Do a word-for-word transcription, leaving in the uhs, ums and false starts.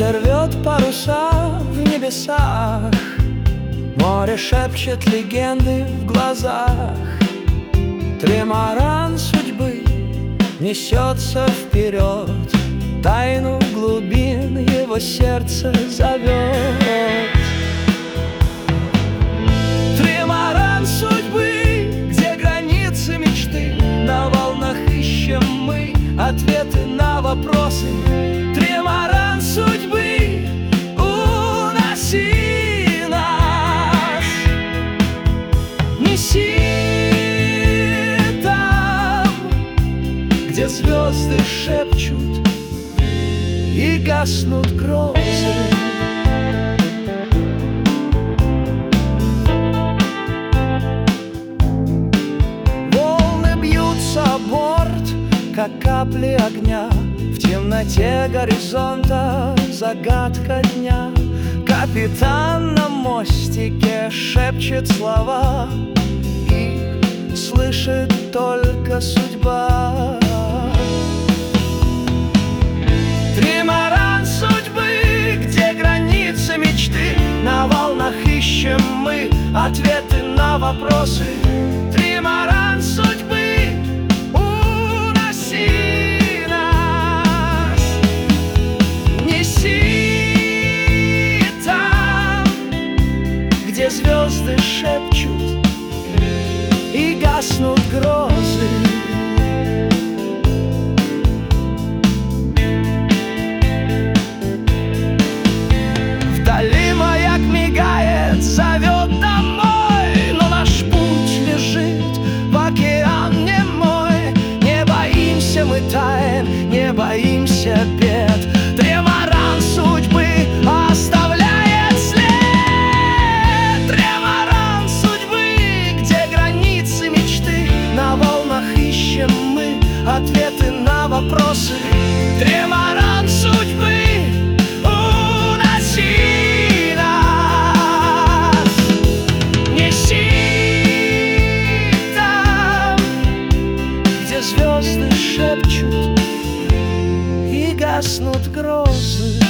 Ветер рвет паруса в небесах, море шепчет легенды в глазах. Тримаран судьбы несется вперед, тайну глубин его сердце зовет. Тримаран судьбы, где границы мечты, на волнах ищем мы ответы на вопросы. Тримаран судьбы, уноси нас, неси там, где звезды шепчут и гаснут грозы. Волны бьются о борт, как капли огня, в темноте горизонта загадка дня. Капитан на мостике шепчет слова, их слышит только судьба. Тримаран судьбы, где границы мечты, на волнах ищем мы ответы на вопросы. Тримаран судьбы, уноси нас, неси там, где звезды шепчут и гаснут грозы. Вдали маяк мигает, зовет домой, но наш путь лежит в океан немой. Не боимся мы тайн, не боимся бед. Тримаран судьбы оставляет след. Тримаран судьбы, где границы мечты, на волнах ищем мы ответы на вопросы. Тримаран судьбы, уноси нас, неси там, где звезды шепчут и гаснут грозы.